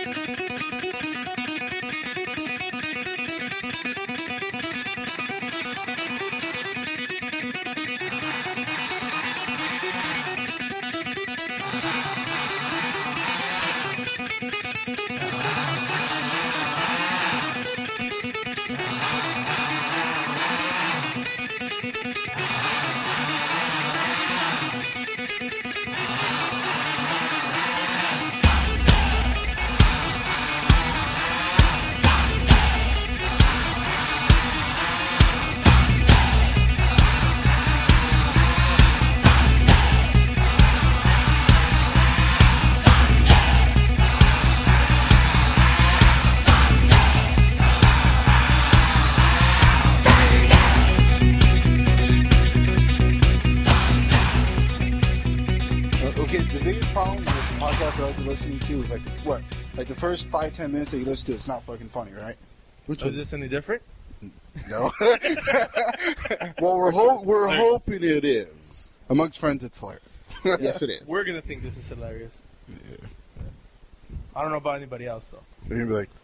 The first 5-10 minutes that you listen to, it's not fucking funny, right? Which is this any different? No. Well, we're hoping it is. Amongst friends, it's hilarious. Yes, it is. We're gonna think this is hilarious. Yeah. I don't know about anybody else though. They're gonna be like,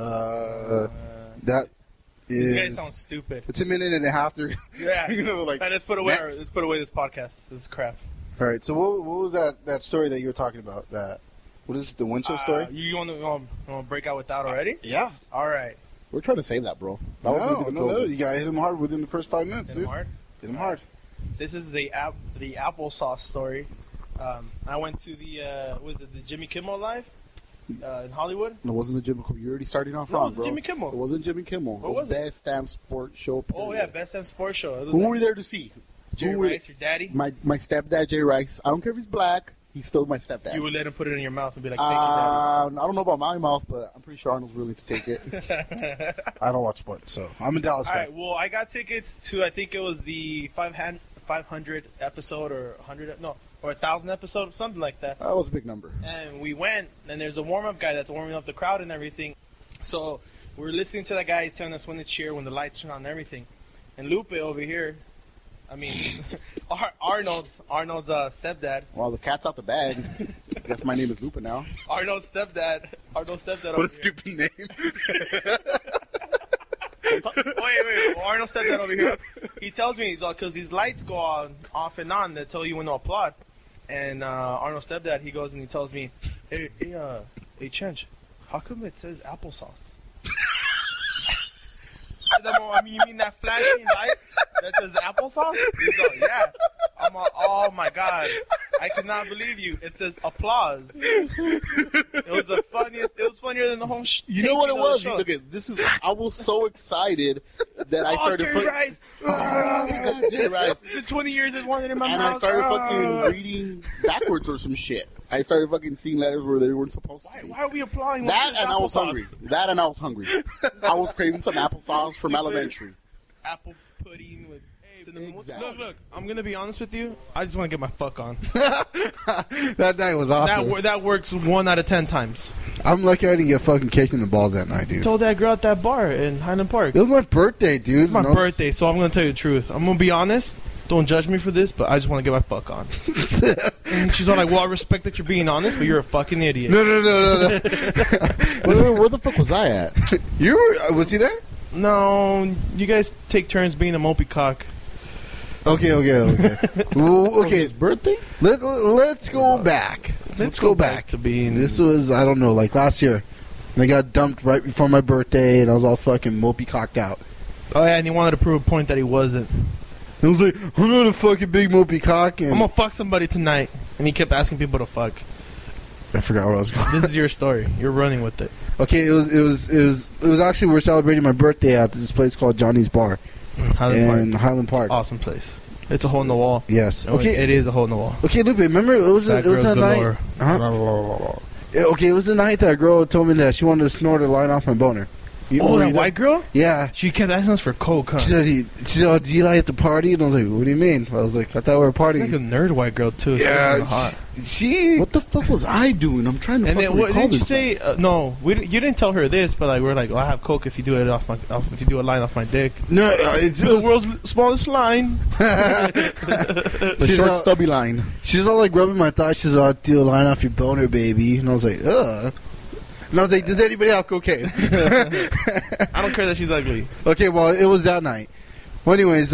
that is. These guys sound stupid. It's a minute and a half. They're Yeah. like. Let's put away. Next. Let's put away this podcast. This is crap. All right. So what was that story that you were talking about? What is it, the windshield story? You want to break out with that already? Yeah. All right. We're trying to save that, bro. That was gonna be the No. closer. You gotta hit him hard within the first 5 minutes, Hit dude. him hard. Hit him hard. This is the applesauce story. I went to the Jimmy Kimmel Live in Hollywood. It wasn't the Jimmy Kimmel. You're already starting off No, wrong, it was bro. Jimmy Kimmel. It wasn't Jimmy Kimmel. What it was it? Best Damn Sports Show. Period. Oh yeah, Best Damn Sports Show. It was Who like were you there to see? Jerry Who were- Rice, your daddy. My stepdad, Jay Rice. I don't care if he's black. He's still my stepdad. You would let him put it in your mouth and be like, "Thank you, daddy." I don't know about my mouth, but I'm pretty sure Arnold's willing to take it. I don't watch sports, so I'm a Dallas All fan. right. Well, I got tickets to I think it was the 500 episode or 100 or 1,000 episode, something like that. That was a big number. And we went, and there's a warm-up guy that's warming up the crowd and everything. So we're listening to that guy. He's telling us when to cheer, when the lights turn on and everything. And Lupe over here, I mean, Arnold's stepdad. Well, the cat's out the bag. I guess my name is Lupa now. Arnold's stepdad What over a stupid name. Wait. Well, Arnold's stepdad over here. He tells me, because these lights go on, off and on that tell you when to applaud. And Arnold's stepdad, he goes and he tells me, hey, Chench, how come it says applesauce? I mean, you mean that flashing light that says applesauce? He's like, yeah. I'm like, oh my god, I cannot believe you. It says applause. It was the funniest. It was funnier than the whole. You know what it was? Look at this. I was so excited that I started. Jerry Rice. Jerry Rice. The 20 years it wanted in my And mouth. I started fucking reading backwards or some shit. I started fucking seeing letters where they weren't supposed to. Why are we applauding? That and I was hungry. I was craving some applesauce from elementary. Apple pudding with cinnamon. Exactly. Look. I'm gonna be honest with you. I just want to get my fuck on. That night was awesome. That works 1 out of 10 times. I'm lucky I didn't get fucking kicked in the balls that night, dude. Told that girl at that bar in Highland Park. It was my birthday, dude. It's my birthday, so I'm gonna tell you the truth. I'm gonna be honest. Don't judge me for this, but I just want to get my fuck on. And she's all like, well, I respect that you're being honest, but you're a fucking idiot. No. Where the fuck was I at? You were? Was he there? No, you guys take turns being a mopey cock. Okay. Well, okay. His birthday? Let's go back. Let's go back to being. This was, I don't know, like last year. And I got dumped right before my birthday, and I was all fucking mopey cocked out. Oh yeah, and he wanted to prove a point that he wasn't. And I was like, I'm not a fucking big mopey cock. And I'm gonna fuck somebody tonight, and he kept asking people to fuck. I forgot where I was going. This is your story. You're running with it. Okay, it was actually, we're celebrating my birthday at this place called Johnny's Bar in Highland Park. Awesome place. It's a hole in the wall. Yes. Okay, it is a hole in the wall. Okay, Lupe, remember it was that night. Yeah, okay, it was the night that a girl told me that she wanted to snort a line off my boner. That white girl? Yeah. She kept asking us for coke, huh? She said, oh, do you like to party? And I was like, what do you mean? I was like, I thought we were partying. She's like a nerd white girl, too. Yeah, hot. she... What the fuck was I doing? I'm trying to And fucking then what recall did you this. say? No, you didn't tell her this, but like we're like, I have coke if you do it if you do a line off my dick. No, it's the world's smallest line. The short, stubby line. She's all like rubbing my thigh. She's all, do a line off your boner, baby. And I was like, ugh. And I was like, does anybody have cocaine? I don't care that she's ugly. Okay, well, it was that night. Well, anyways,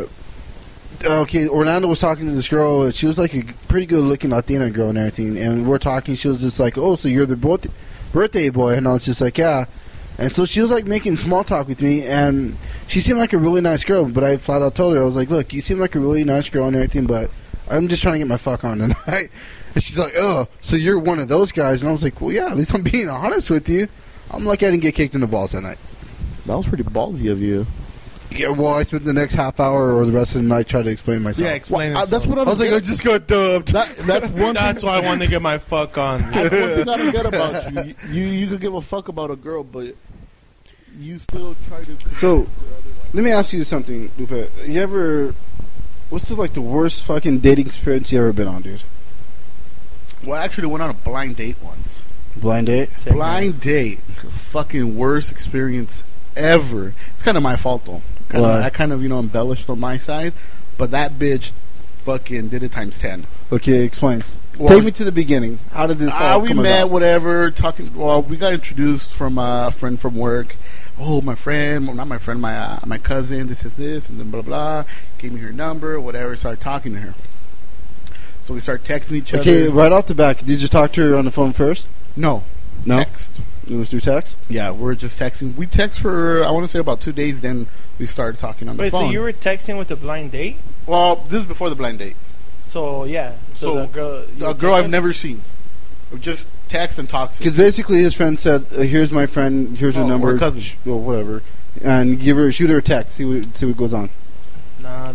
okay, Orlando was talking to this girl. She was like a pretty good-looking Latina girl and everything. And we're talking. She was just like, oh, so you're the birthday boy? And I was just like, yeah. And so she was like making small talk with me. And she seemed like a really nice girl. But I flat out told her, I was like, look, you seem like a really nice girl and everything, but I'm just trying to get my fuck on tonight. And she's like, oh, so you're one of those guys. And I was like, well, yeah, at least I'm being honest with you. I'm lucky I didn't get kicked in the balls that night. That was pretty ballsy of you. Yeah, well, I spent the next half hour or the rest of the night trying to explain myself. Yeah, explain Well, it. that's what I was like, I just got dubbed. That's one. That's why I wanted to get my fuck on. That's one thing I don't get about you. You could give a fuck about a girl, but you still try to. So, let me ask you something, Lupe. You ever? What's the worst fucking dating experience you ever been on, dude? Well, I actually went on a blind date once. Blind date? Blind date. Fucking worst experience ever. It's kind of my fault though. I kind of embellished on my side, but that bitch fucking did it times 10. Okay, explain. Well, take me to the beginning. How did this all we come met, about? whatever, talking. Well, we got introduced from a friend from work. Oh, my friend, well, not my friend, my cousin. This is this, and then blah blah. Gave me her number, whatever. Started talking to her. So we started texting each other. Okay, right off the back, did you talk to her on the phone first? No. Text. It was through text? Yeah, we're just texting. We text for, I want to say, about 2 days, then we started talking on the phone. Wait, so you were texting with a blind date? Well, this is before the blind date. So, yeah. So the girl I've never seen. We just text and talk to. Because basically his friend said, here's my friend, here's her number. Or cousin. Well, whatever. And shoot her a text, see what goes on. Nah,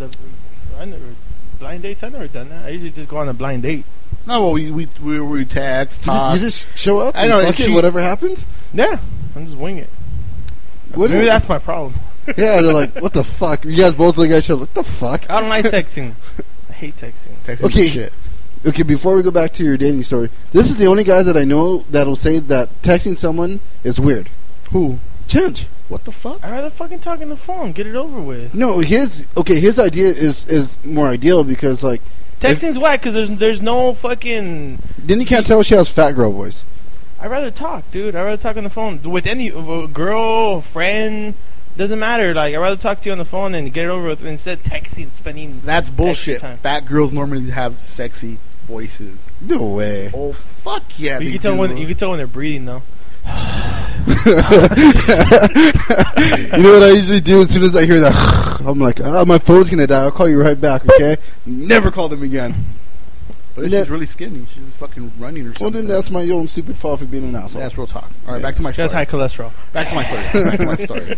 blind dates, I've never done that. I usually just go on a blind date. No, well, we text, talk. You just show up? I know. And whatever happens? Yeah, I'm just wing it. Maybe that's my problem. Yeah, they're like, what the fuck? You guys both look at each other, what the fuck? I don't like texting. I hate texting. Okay. Shit. Okay, before we go back to your dating story, this is the only guy that I know that'll say that texting someone is weird. Who? Chinch. What the fuck? I'd rather fucking talk on the phone. Get it over with. No, his idea is more ideal because, like... Texting's whack because there's no fucking... Then you can't tell she has fat girl voice. I'd rather talk, dude. I'd rather talk on the phone. With any girl, friend, doesn't matter. Like, I'd rather talk to you on the phone and get it over with instead of texting, spending... That's bullshit. Time. Fat girls normally have sexy voices. No way. Oh, fuck yeah, you can tell when they're breathing, though. You know what I usually do as soon as I hear that? I'm like, my phone's gonna die. I'll call you right back, okay? Never call them again. But if she's really skinny, she's fucking running or something. Well, then that's my own stupid fault for being an asshole. That's real talk. All right, back to my story. That's high cholesterol. Back to my story. Back to my story.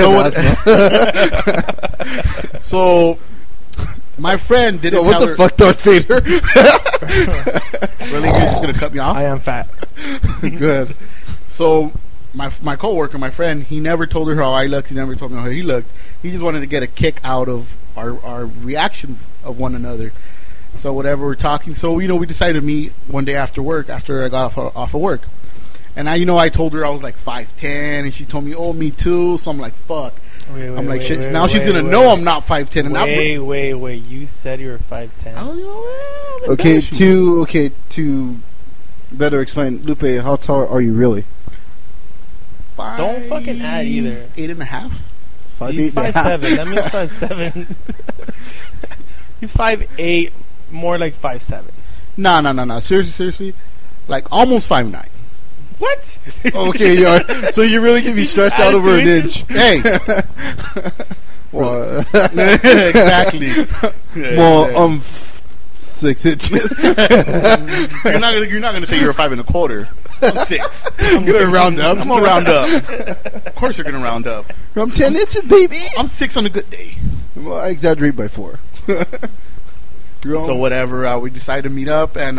So my friend didn't what tell the her. fuck, Darth Vader? Really? You're just gonna cut me off? I am fat. Good. So my coworker, my friend, he never told her how I looked. He never told me how he looked. He just wanted to get a kick out of our reactions of one another. So whatever, we're talking. So we decided to meet one day after work. After I got off of work, and I told her I was like 5'10", and she told me, oh, me too. So I'm like, fuck. I'm like, shit. Now she's gonna know I'm not 5'10". And wait. You said you were 5'10". Okay, to better explain, Lupe, how tall are you really? Don't fucking add either. 8.5. 5'8". He's 5'7". That means 5'7". He's 5'8", more like 5'7". No. Seriously. Like almost 5'9". What? Okay, so you really can be stressed out over an inch. Hey. Well, exactly. Well, 6 inches. You're not gonna say you're a 5 1/4. I'm 6. I'm gonna round up. I'm gonna round up. Of course you're gonna round up. I'm 10 inches, baby. I'm 6 on a good day. Well, I exaggerate by 4. So whatever, we decided to meet up, and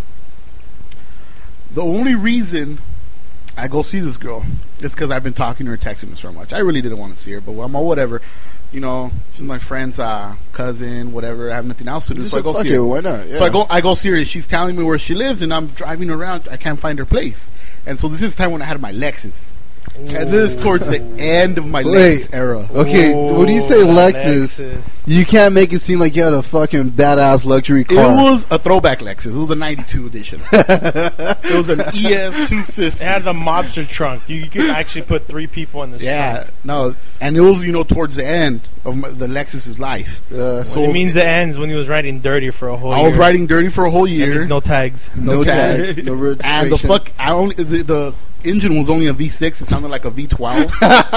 the only reason I go see this girl is because I've been talking to her, texting her so much. I really didn't want to see her, but whatever. She's my friend's cousin, whatever. I have nothing else to do, so I go see her. Why not? Yeah. So I go see her. She's telling me where she lives, and I'm driving around. I can't find her place, and so this is the time when I had my Lexus. And this is towards the end of my Wait. Lexus era. Okay, when you say Lexus, you can't make it seem like you had a fucking badass luxury It car. was a throwback Lexus. It was a 92 edition. It was an ES It 250. had the mobster trunk. You could actually put 3 people in this Yeah, trunk. no, and it was, towards the end of the Lexus's life. So It means it ends when he was riding dirty for a whole year. I was riding dirty for a whole That year. means no tags. no tags, no registration. And the engine was only a V6. It sounded like a V12.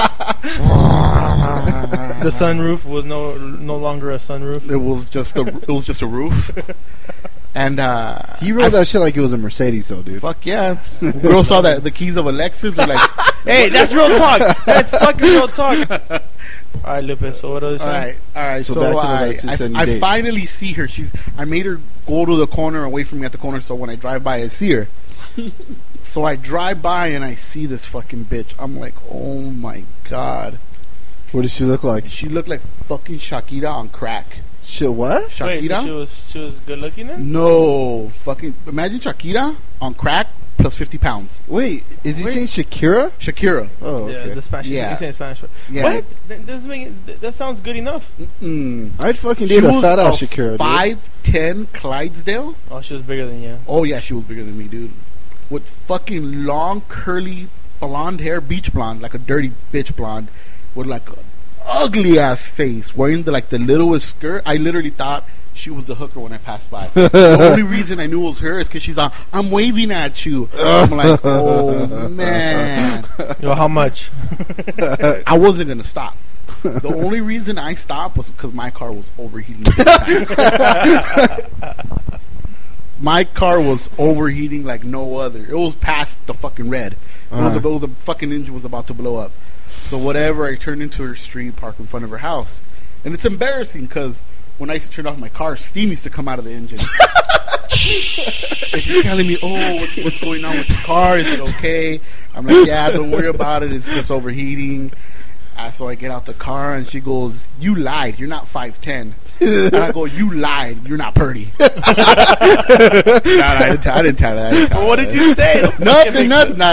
The sunroof was no longer a sunroof. It was just a roof. And He rode that shit like it was a Mercedes, though, dude. fuck yeah. Girl saw that the keys of a Lexus were like, Hey, that's real talk. That's fucking real talk. All right, Lupe. So what else? all right. So So, back to the Lexus and I date. finally see her. I made her go to the corner, away from me at the corner. So when I drive by, I see her. So I drive by and I see this fucking bitch. I'm like, oh my god. What does she look like? She looked like fucking Shakira on crack. Shit, what? Wait, Shakira? so she was good looking then? No, fucking imagine Shakira on crack plus 50 pounds. Wait, is he Wait. saying Shakira? Shakira. Oh, Yeah, okay. the Spanish. Yeah. You're saying Spanish. Yeah. What? That doesn't make it, that sounds good enough. I'd fucking She date a was fat ass Shakira, dude. 5'10" Clydesdale. Oh, she was bigger than you. Oh yeah, she was bigger than me, dude. With fucking long curly blonde hair, beach blonde, like a dirty bitch blonde, with like an ugly ass face, wearing the littlest skirt. I literally thought she was a hooker when I passed by. The only reason I knew it was her is because she's on. I'm waving at you. I'm like, oh man. Yo, how much? I wasn't gonna stop. The only reason I stopped was because my car was overheating. big time. My car was overheating like no other. It was past the fucking red. It was a fucking engine was about to blow up. So whatever, I turned into her street, parked in front of her house, and it's embarrassing because when I used to turn off my car, steam used to come out of the engine. And she's telling me, "Oh, what's going on with the car? Is it okay?" I'm like, "Yeah, don't worry about it. It's just overheating." So I get out the car and she goes, "You lied. You're not 5'10". And I go, "You lied. You're not pretty." I didn't tell her. Well, what did you say? Nothing.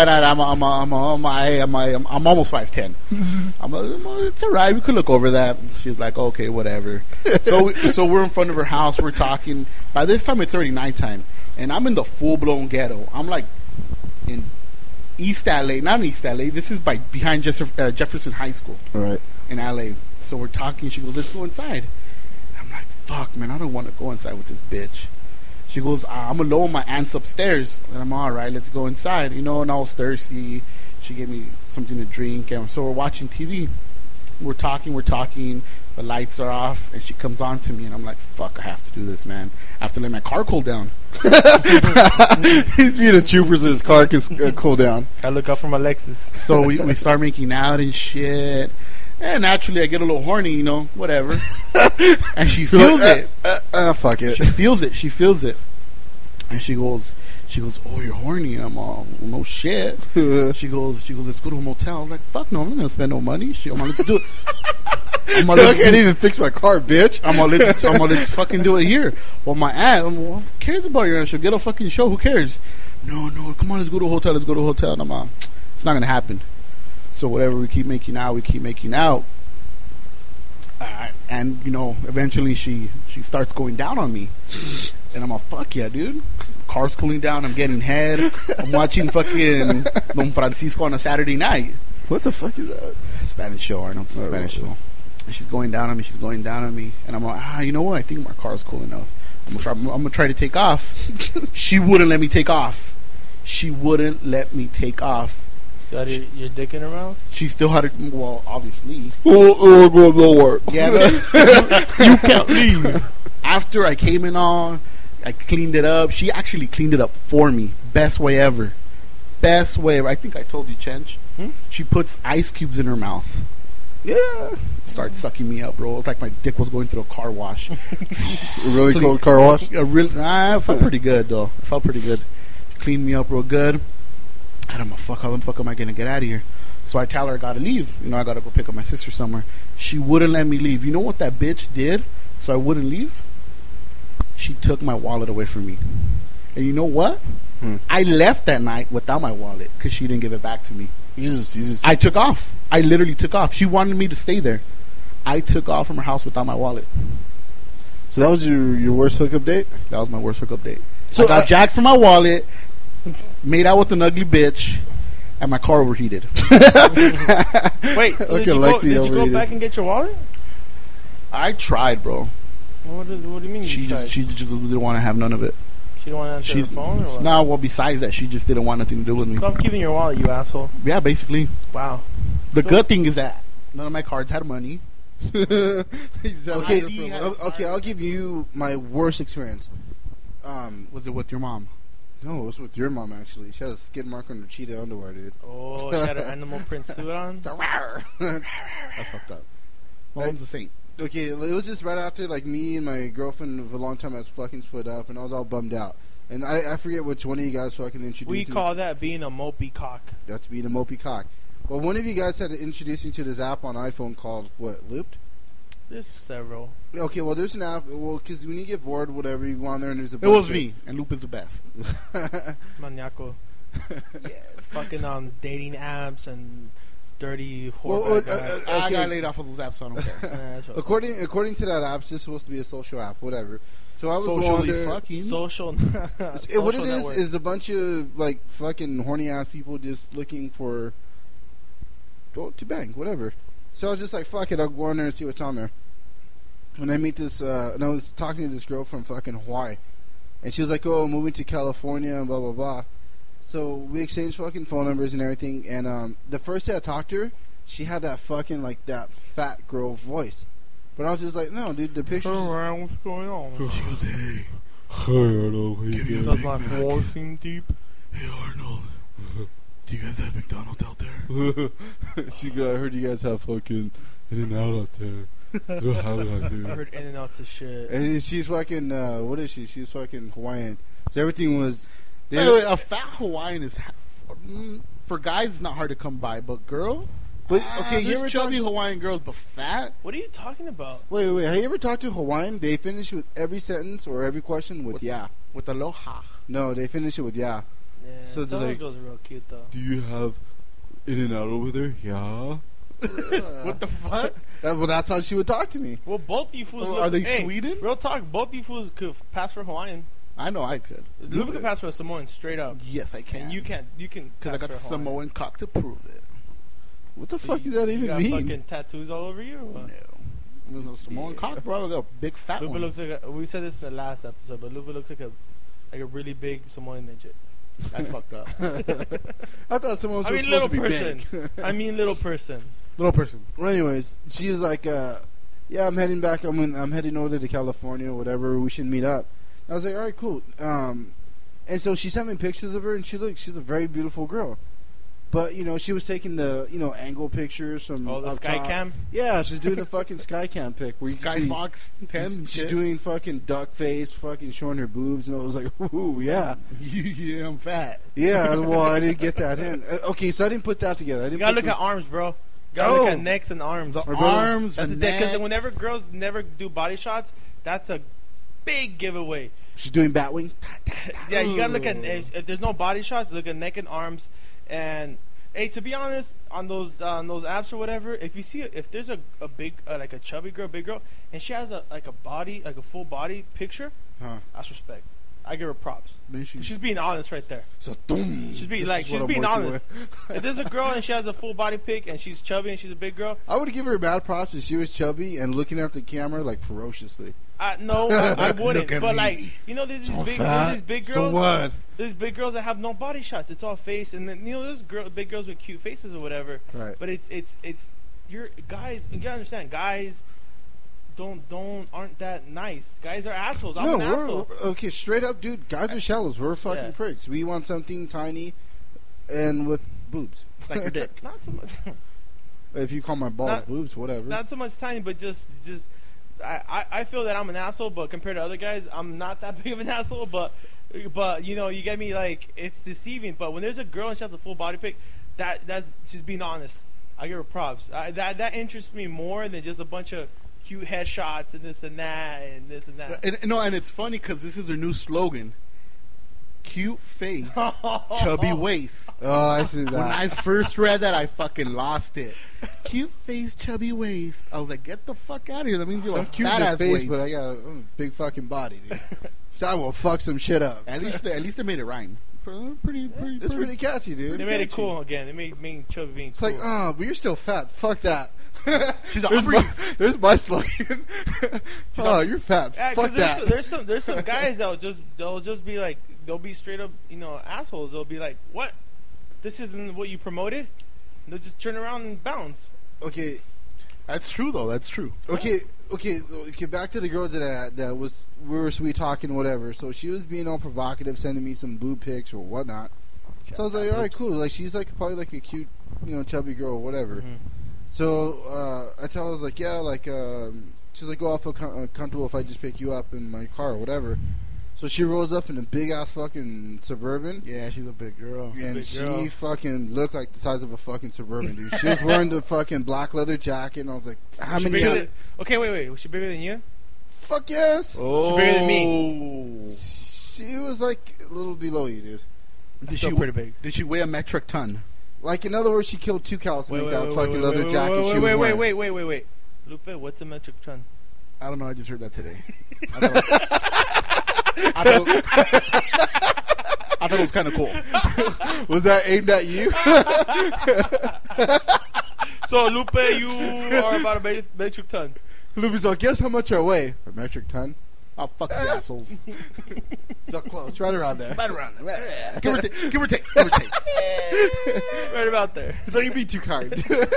I'm almost 5'10". It's alright. We could look over that. She's like, "Okay, whatever." So we're in front of her house. We're talking. By this time, it's already nighttime, and I'm in the full blown ghetto. I'm like in East LA, not in East LA. This is behind Jefferson High School All right. in LA. So we're talking. She goes, "Let's go inside." I'm like, "Fuck, man, I don't want to go inside with this bitch." She goes, "I'm alone. My aunt's upstairs." And I'm all right. Let's go inside. And I was thirsty. She gave me something to drink, and so we're watching TV. We're talking. The lights are off, and she comes on to me, and I'm like, "Fuck, I have to do this, man. I have to let my car cool down." He's being a trooper so his car can cool down. I look up for my Lexus. So we start making out and shit. And naturally, I get a little horny, whatever. And she feels it. Fuck it. She feels it. And she goes, "Oh, you're horny." And I'm all, "Well, no shit." She goes, "Let's go to a motel." I'm like, "Fuck no, I'm not gonna spend no money." I'm like, "Let's do it." I can't even fix my car, bitch. I'm like, let's fucking do it here. Well, my aunt, who cares about your aunt? She'll get a fucking show. Who cares? No, come on, let's go to a hotel. And I'm like, it's not gonna happen. So whatever, we keep making out. And eventually she starts going down on me, and I'm like, "Fuck yeah, dude!" Car's cooling down. I'm getting head. I'm watching fucking Don Francisco on a Saturday night. What the fuck is that? Spanish show, Arnold. It's a Spanish show. And she's going down on me. And I'm like, you know what? I think my car's cool enough. I'm gonna try to take off. She wouldn't let me take off. You had your dick in her mouth? She still had it. Well, obviously. Lord. Yeah, you can't leave. After I came in on, I cleaned it up. She actually cleaned it up for me. Best way ever. I think I told you, Chench. She puts ice cubes in her mouth. Yeah. Started sucking me up, bro. It was like my dick was going through a car wash. A really cold car wash? It felt pretty good, though. It felt pretty good. She cleaned me up real good. And I'm like, fuck, how the fuck am I going to get out of here? So I tell her I got to leave. I got to go pick up my sister somewhere. She wouldn't let me leave. You know what that bitch did so I wouldn't leave? She took my wallet away from me. And you know what? I left that night without my wallet because she didn't give it back to me. You just. I took off. I literally took off. She wanted me to stay there. I took off from her house without my wallet. So that was your worst hookup date? That was my worst hookup date. So I got jacked for my wallet, made out with an ugly bitch, and my car overheated. Wait, so Okay, did Lexi you go overrated. back and get your wallet? I tried, bro. What do you mean? She just didn't want to have none of it. She didn't want to answer her phone, or what? No, well, besides that, she just didn't want nothing to do with me. So I'm keeping your wallet, you asshole. Yeah, basically. Wow. The good thing is that none of my cards had money. Okay, ID has okay, I'll give you my worst experience. Was it with your mom? No, it was with your mom actually. She had a skid mark on her cheetah underwear, dude. Oh, she had an animal print suit on. That's fucked up. My mom's a saint. Okay, it was just right after like me and my girlfriend of a long time has fucking split up, and I was all bummed out. And I forget which one of you guys fucking introduced We me. call that being a mopey cock. That's being a mopey cock. Well, one of you guys had to introduce me to this app on iPhone called what? Looped. There's several. Okay, well, there's an app. Well, because when you get bored, whatever, you go on there and there's a. It bunch was of- me, and Loop is the best. Maniaco. Yes. Fucking on dating apps and dirty Well, whore guys. I Okay. got laid off of those apps, so I don't care. That's what- According to that app, it's just supposed to be a social app, whatever. So I would go on Socially there. fucking. social. What it network. is a bunch of like fucking horny ass people just looking for to bang, whatever. So I was just like, fuck it, I'll go on there and see what's on there. When I meet this, and I was talking to this girl from fucking Hawaii, and she was like, "Oh, I'm moving to California," and blah blah blah. So we exchanged fucking phone numbers and everything. And the first day I talked to her, she had that fucking like that fat girl voice. But I was just like, no, dude, the pictures. Alright, what's going on? She goes, hey, Does my voice seem deep? hey Arnold, do you guys have McDonald's out there? She go, I heard you guys have fucking In-N-Out out there. I don't have it out I here. heard in and out to shit. And she's fucking, what is she? She's fucking Hawaiian. So everything was. Wait, a fat Hawaiian is for guys. It's not hard to come by, but girl. But okay, you there's ever chubby talk, Hawaiian girls, but fat. What are you talking about? wait. Have you ever talked to Hawaiian? They finish with every sentence or every question with yeah. With aloha. No, they finish it with yeah. Yeah, So some they're of like- those girls are real cute though. Do you have In-N-Out over there? Yeah. What the fuck? That's how she would talk to me. Well, both you fools. Are they hey, Sweden? Real talk. Both you fools could pass for Hawaiian. I know I could. Luke could pass for a Samoan straight up. Yes, I can. And you can't. You can. Because I got the pass for a Hawaiian. Samoan cock to prove it. What the fuck does that You even got mean? fucking tattoos all over you. Or what? No. There's no Samoan cock, bro. I got a big fat Lupe one. looks like we said this in the last episode, but Lupe looks like a really big Samoan midget. That's fucked up. I thought someone was I mean, supposed little to be person. big. I mean, little person. Little person. Well, anyways, she was like, "Yeah, I'm heading back. I'm heading over to California, whatever. We should meet up." I was like, "All right, cool." And so she sent me pictures of her, and she's a very beautiful girl. But she was taking the angle pictures from Oh, the up sky top. cam. Yeah, she's doing a fucking sky cam pic where you Sky can see- Fox 10 and She's shit. doing fucking duck face, fucking showing her boobs, and I was like, "Ooh, yeah, Yeah, I'm fat. yeah." Well, I didn't get that in. Okay, so I didn't put that together. I You didn't gotta put look at this- arms, bro. Gotta Oh. look at necks and arms. The My brother- arms, That's the the because necks. whenever girls never do body shots, that's a big giveaway. She's doing Batwing. Yeah, you gotta look at Ooh. if there's no body shots, look at neck and arms. And hey, to be honest, on those apps or whatever, if you see if there's a big like a chubby girl, big girl, and she has a body like a full body picture, Huh. that's respect. I give her props. Then she- She's being honest right there. So, boom. She's being This like is what she's I'm being working honest. with. If there's a girl and she has a full body pic and she's chubby and she's a big girl, I would give her bad props if she was chubby and looking at the camera like ferociously. no, I wouldn't. Look at But me. like there's these So big fat. there's these big girls. So what? There's big girls that have no body shots. It's all face, and then there's big girls with cute faces or whatever. Right. But it's you're guys. You gotta understand, guys aren't that nice. Guys are assholes. I'm an asshole. Okay, straight up, dude. Guys are shallows. We're fucking Yeah. pricks. We want something tiny and with boobs. like your dick. Not so much. If you call my balls Not- boobs, whatever. Not so much tiny, but just. I feel that I'm an asshole, but compared to other guys, I'm not that big of an asshole. But you get me, like, it's deceiving. But when there's a girl and she has a full body pic, that's just being honest. I give her props. That interests me more than just a bunch of cute headshots and this and that and this and that. And it's funny because this is their new slogan. cute face, chubby waist. Oh, I see that. When I first read that, I fucking lost it. Cute face, chubby waist. I was like, get the fuck out of here. That means you So have I'm a cute in fat the ass face, waist. but I got a big fucking body, dude. So I will fuck some shit up. At least they made it rhyme. Pretty. It's pretty catchy, dude. They made it cool again. They made chubby being It's cool. like, oh, but you're still fat. Fuck that. She's like, there's, "I'm my, there's my slogan. Oh, you're fat. Yeah, Fuck 'cause that. there's some guys they'll just be like, they'll be straight up, assholes. They'll be like, what? This isn't what you promoted? They'll just turn around and bounce. Okay, That's true, though. That's true. okay. Back to the girl that was we were sweet talking, whatever. So she was being all provocative, sending me some boob pics or whatnot. So I was like, all right, cool. Like she's like probably like a cute, chubby girl, or whatever. Mm-hmm. So I tell her, I was like, yeah, like she's like, oh, I'll feel comfortable if I just pick you up in my car or whatever. So she rolls up in a big ass fucking Suburban. Yeah, she's a big girl. And Big she girl. fucking looked like the size of a fucking Suburban, dude. She was wearing the fucking black leather jacket, and I was like, how She many? bigger than- okay, wait. Was she bigger than you? Fuck yes. Oh. She bigger than me. She was like a little below you, dude. Did Still she pretty big. Did she weigh a metric ton? Like, in other words, she killed 2 cows to make that fucking leather jacket she was wearing. Wait. Lupe, what's a metric ton? I don't know. I just heard that today. I thought it was kind of cool. Was that aimed at you? So, Lupe, you are about a metric ton. Luby's like, guess how much I weigh? A metric ton. Oh, fuck you assholes. So close, right around there. Right around there. Give or take. Right about there. So you be too kind.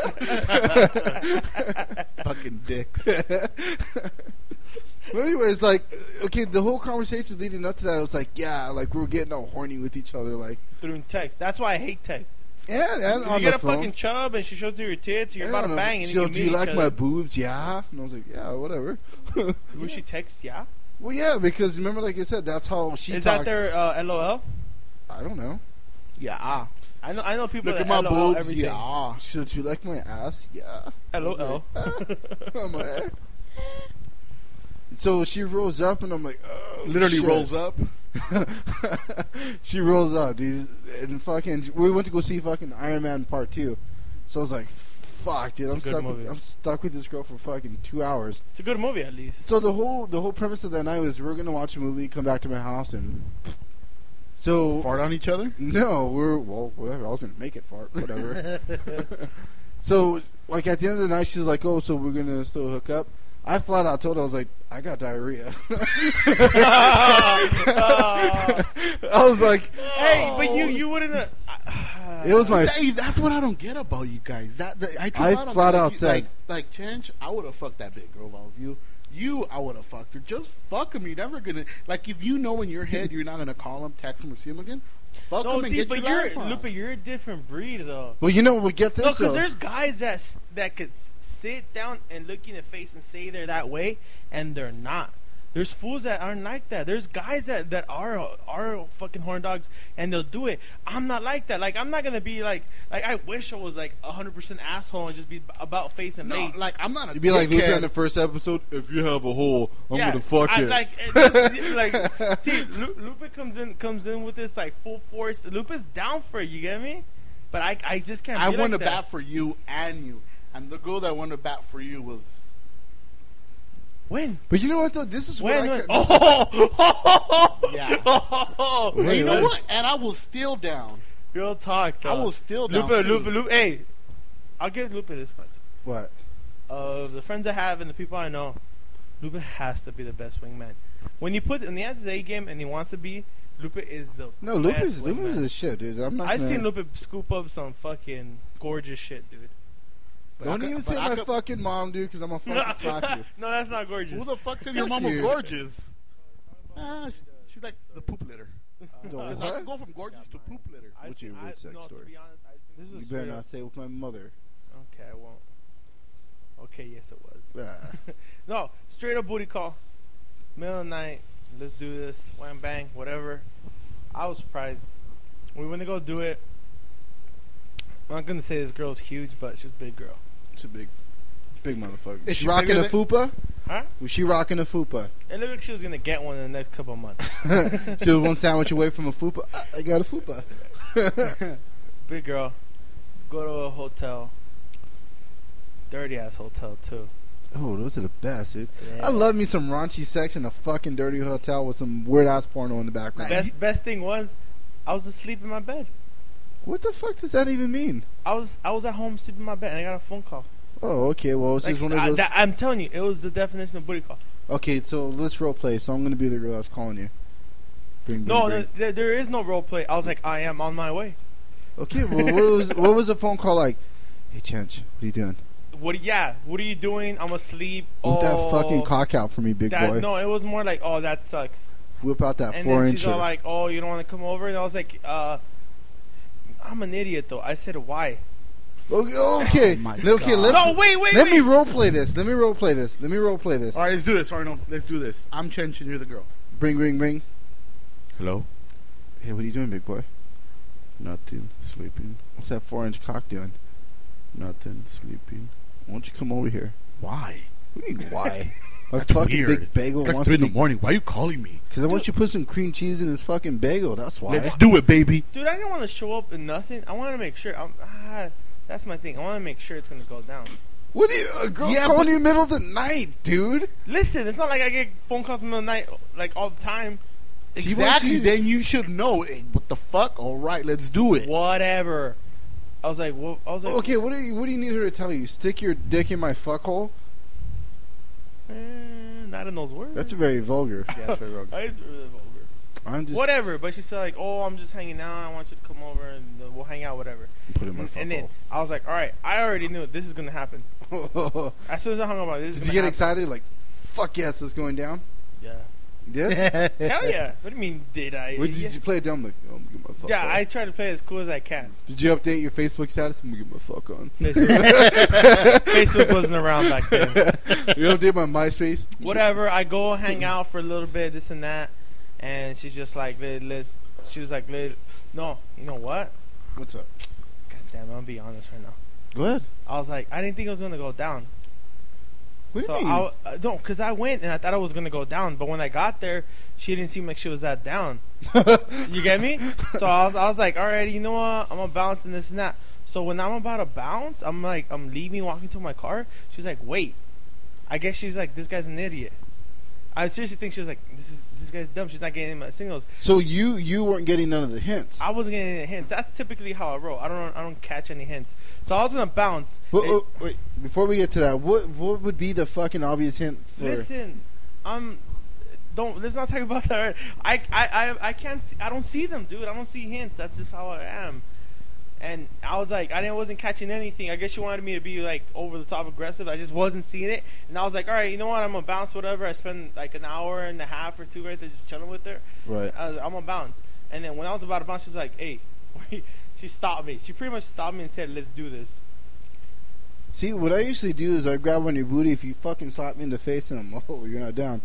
Fucking dicks. But anyways, like, okay, the whole conversation leading up to that, I was like, yeah, like, we were getting all horny with each other, like, Through text. That's why I hate text. yeah, and If on you get the a phone. fucking chub and she shows you your tits, you're Yeah, about to no, bang and she'll, then do you you meet like each my other. boobs? Yeah. And I was like, yeah, whatever. Will she text? Yeah. Well, yeah, because remember, like I said, that's how she Is talked. that their LOL? I don't know. Yeah. I know people Look that at my LOL boobs. everything. Yeah. Should you like my ass? Yeah. LOL. I'm like, so she rolls up, and I'm like, oh, Literally shit. rolls up. She rolls up, dude. And fucking, we went to go see fucking Iron Man Part 2. So I was like, fuck, dude, It's a good movie. I'm stuck with this girl for fucking 2 hours. It's a good movie, at least. So the whole premise of that night was we were gonna watch a movie, come back to my house, and so Fart on each other? no, whatever. I was gonna make it fart, whatever. So like at the end of the night, she's like, "Oh, so we're gonna still hook up." I flat out told her, I was like, "I got diarrhea." I was like, Hey, but you wouldn't. "It was my." Hey, that's what I don't get about you guys. I flat out said- like Chench, I would have fucked that big girl if I was you. I would have fucked her. Just fuck him. You're never gonna like if you know in your head you're not gonna call him, text him, or see him again. Fuck No, him and see, get but your life on. Lupe, you're a different breed, though. Well, we get this. No, because though. there's guys that could sit down and look you in the face and say they're that way, and they're not. There's fools that aren't like that. There's guys that are fucking horn dogs, and they'll do it. I'm not like that. Like, I'm not gonna be like I wish I was like 100% asshole and just be about face and No, face. like I'm not a. You'd be like Lupe dickhead. in the first episode. If you have a hole, I'm gonna fuck I, it. Like, see, Lupe comes in with this like full force. Lupe's down for it. You get me? But I just can't. I be won like to that. bat for you and you, and the girl that won to bat for you was. When? But you know what though? This is what When? I. When? This is- Yeah. Oh, Wait, You know what? what? And I was still down. Real talk. I Though. was still down. Lupe. too. Hey, I'll give Lupe this much. What? Of the friends I have and the people I know, Lupe has to be the best wingman. When he has his A game and he wants to be, Lupe is the No, best Lupe's wingman. a shit, dude. I'm not. I've gonna- seen Lupe scoop up some fucking gorgeous shit, dude. But Don't I even could- say but I my could- fucking mom, dude, because I'm gonna fucking slap you. No, that's not gorgeous. Who the fuck said your Fuck mom was you. gorgeous? She's like the poop litter. The Because I what? can go from gorgeous to poop litter. I've What's your seen- weird sex no, story? To be honest, this You was better straight not up. say it with my mother. Okay, I won't. Okay, yes, it was. Ah. No, straight up booty call. Middle of the night. Let's do this. Wham bang, whatever. I was surprised. We went to go do it. I'm not gonna say this girl's huge, but she's a big girl. It's a big motherfucker. Is She she rocking bigger a fupa? Huh? Was she rocking a fupa? It looked like she was gonna get one in the next couple of months. She was one sandwich away from a fupa. I got a fupa. Big girl, go to a hotel. Dirty ass hotel too. Oh, those are the best, dude. Yeah. I love me some raunchy sex in a fucking dirty hotel with some weird ass porno in the background. Best thing was, I was asleep in my bed. What the fuck does that even mean? I was at home sleeping in my bed and I got a phone call. Oh, okay. Well, it's Like, just one of those. I'm telling you, it was the definition of booty call. Okay, so let's role play. So I'm gonna be the girl that's calling you. Bring, No, bring. there is no role play. I was like, I am on my way. Okay, well, what was the phone call like? Hey, Chench, what are you doing? What are you doing? I'm asleep. Whip that Oh, fucking cock out for me, big boy. No, it was more like, oh, that sucks. Whip out that And 4 then she's all incher. like, oh, you don't want to come over? And I was like, I'm an idiot though. I said, why? Okay, Oh my God. No, wait. Let me role play this. Let me role play this. All right, let's do this, Arnold. Let's do this. I'm Chench and you're the girl. Bring. Hello. Hey, what are you doing, big boy? Nothing. Sleeping. What's that 4-inch cock doing? Nothing. Sleeping. Why don't you come over here? Why? What do you mean, why? My That's fucking weird. big bagel It's like wants 3 to in the morning. Why are you calling me? Because I want you to put some cream cheese in this fucking bagel. That's why. Let's do it, baby. Dude, I didn't want to show up and nothing. I wanted to make sure. That's my thing. I want to make sure it's going to go down. What do you? A girl's calling you in the middle of the night, dude. Listen, it's not like I get phone calls in the middle of the night like all the time. Exactly. Then you should know. Hey, what the fuck? All right, let's do it. Whatever. I was like, Okay, what do you need her to tell you? Stick your dick in my fuck hole? not in those words. That's very vulgar. Yeah, that's very wrong. It's really vulgar. I'm just Whatever, but she said like, oh, I'm just hanging out. I want you to come over and we'll hang out, whatever. put it in my fuck And then hole. I was like, all right, I already knew this is gonna happen. As soon as I hung up, on this, is Did you gonna get excited? Like, fuck yes, it's going down. Yeah. You did? Hell yeah. What do you mean, did I? Or did you play it down? Like, oh, I'm gonna get my fuck Yeah, on. I try to play it as cool as I can. Did you update your Facebook status? I'm gonna get my fuck on. Facebook wasn't around back then. You update my MySpace? Whatever. I go hang out for a little bit, this and that, and she's just like, she was like, no, you know what? What's up? God damn, I'm gonna be honest right now. Go ahead. I was like, I didn't think it was gonna go down. What do So you mean? no, because I went and I thought it was gonna go down, but when I got there, she didn't seem like she was that down. You get me? So I was like, alright, you know what? I'm gonna bounce and this and that. So when I'm about to bounce, I'm leaving, walking to my car. She's like, wait. I guess she's like, this guy's an idiot. I seriously think she was like, this guy's dumb. She's not getting my signals. So you weren't getting none of the hints. I wasn't getting any hints. That's typically how I roll. I don't catch any hints. So I was gonna bounce. Wait, before we get to that, what would be the fucking obvious hint for? Listen, let's not talk about that. I can't. I don't see them, dude. I don't see hints. That's just how I am. And I was like, wasn't catching anything. I guess she wanted me to be like over the top aggressive. I just wasn't seeing it. And I was like, all right, you know what? I'm gonna bounce, whatever. I spent like an hour and a half or two right there just chilling with her. Right. I'm gonna bounce. And then when I was about to bounce, she's like, hey, she stopped me. She pretty much stopped me and said, let's do this. See, what I usually do is I grab on your booty. If you fucking slap me in the face, and I'm, oh, you're not down.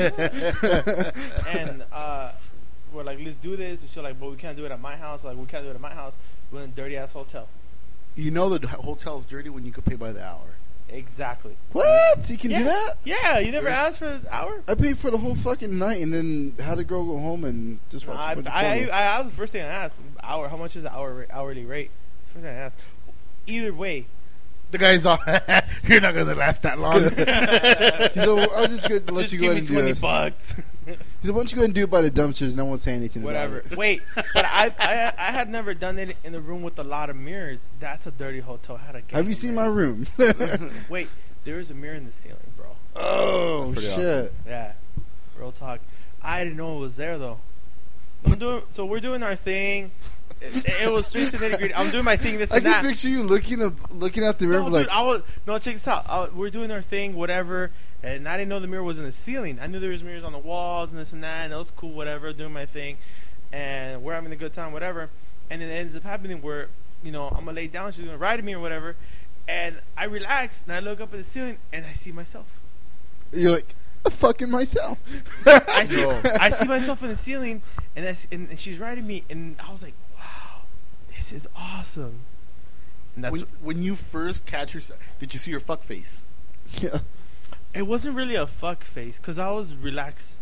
And we're like, let's do this. And she's like, but we can't do it at my house. Like, we can't do it at my house. We're in a dirty ass hotel. You know the hotel's dirty when you could pay by the hour. Exactly. What? So you can do that? Yeah, you never asked for an hour? I paid for the whole fucking night, and then had the girl go home and just watch a bunch of porno. I was the first thing I asked. Hour? How much is the hourly rate? First thing I asked. Either way. The guy's all, you're not going to last that long. He said, well, I was just going to let you go ahead and do give me it. $20. He said, why don't you go ahead and do it by the dumpsters? No one say anything Whatever. about it. Wait, but I had never done it in a room with a lot of mirrors. That's a dirty hotel. I had a Have you seen my room? Wait, there is a mirror in the ceiling, bro. Oh, Pretty shit. Yeah, real talk. I didn't know it was there though. So we're doing our thing. It was straight to nitty gritty. I'm doing my thing. This I and that. can picture you looking at the mirror No, like, dude, check this out. We're doing our thing, whatever. And I didn't know the mirror was in the ceiling. I knew there was mirrors on the walls and this and that, and it was cool, whatever. Doing my thing, and we're having a good time, whatever. And then it ends up happening where, I'm gonna lay down. She's gonna ride me or whatever. And I relax and I look up at the ceiling and I see myself. you're like, I'm fucking myself. I see myself in the ceiling, and she's riding me, and I was like, wow, this is awesome. And that's When you first catch yourself, did you see your fuck face? Yeah. It wasn't really a fuck face because I was relaxed.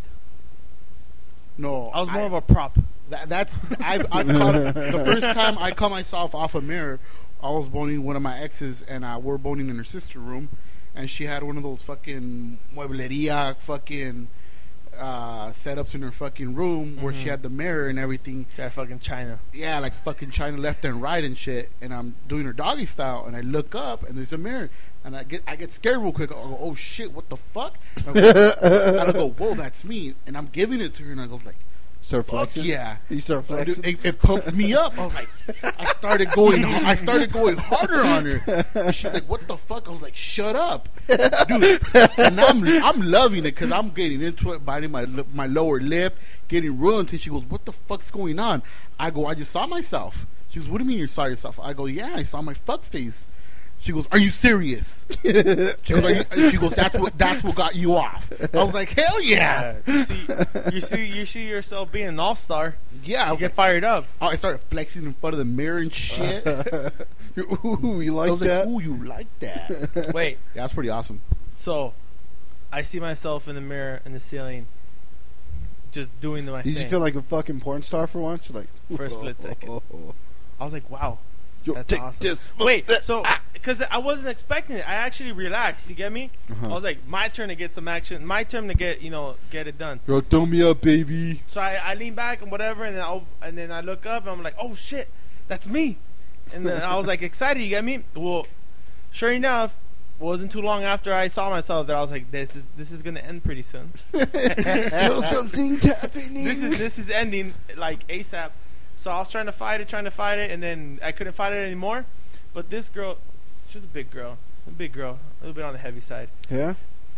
No, I was more of a prop. I've caught it. The first time I caught myself off a mirror, I was boning one of my exes, and we're boning in her sister room, and she had one of those fucking muebleria fucking setups in her fucking room where she had the mirror and everything. That fucking China. Yeah, like fucking China left and right and shit. And I'm doing her doggy style, and I look up, and there's a mirror, and I get scared real quick. I go, oh shit, what the fuck? And I go, whoa, that's me. And I'm giving it to her, and I go like, Start flexing? yeah. You start flexing? It pumped me up. I was like, I started going harder on her. And she's like, what the fuck? I was like, shut up, dude. And I'm loving it because I'm getting into it, biting my lower lip, getting ruined. And she goes, what the fuck's going on? I go, I just saw myself. She goes, what do you mean you saw yourself? I go, yeah, I saw my fuck face. She goes, are you serious? She goes, that's what got you off. I was like, hell yeah. You see yourself being an all-star. Yeah. You get fired up. I started flexing in front of the mirror and shit. Ooh, you like that? Ooh, you like that? Wait. Yeah, that's pretty awesome. So, I see myself in the mirror in the ceiling, just doing my thing. Did you feel like a fucking porn star for once? Like for a split second. I was like, wow. Yo, that's take awesome. this. Wait, so because I wasn't expecting it, I actually relaxed. You get me? I was like, my turn to get some action. My turn to get it done. Yo, throw me up, baby. So I lean back and whatever, and then I look up and I'm like, oh shit, that's me. And then I was like excited. You get me? Well, sure enough, it wasn't too long after I saw myself that I was like, this is gonna end pretty soon. Yo, something's happening. This is ending like ASAP. So I was trying to fight it, and then I couldn't fight it anymore. But this girl, she was a big girl, a little bit on the heavy side. Yeah.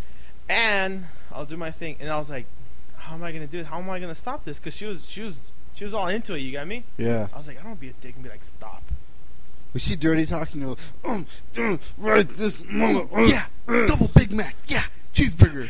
And I was doing my thing, and I was like, how am I gonna do it? How am I gonna stop this? Because she was all into it. You got me? Yeah. I was like, I don't want to be a dick and be like, stop. Was she dirty talking to right this moment? Yeah, double Big Mac. Yeah, cheeseburger.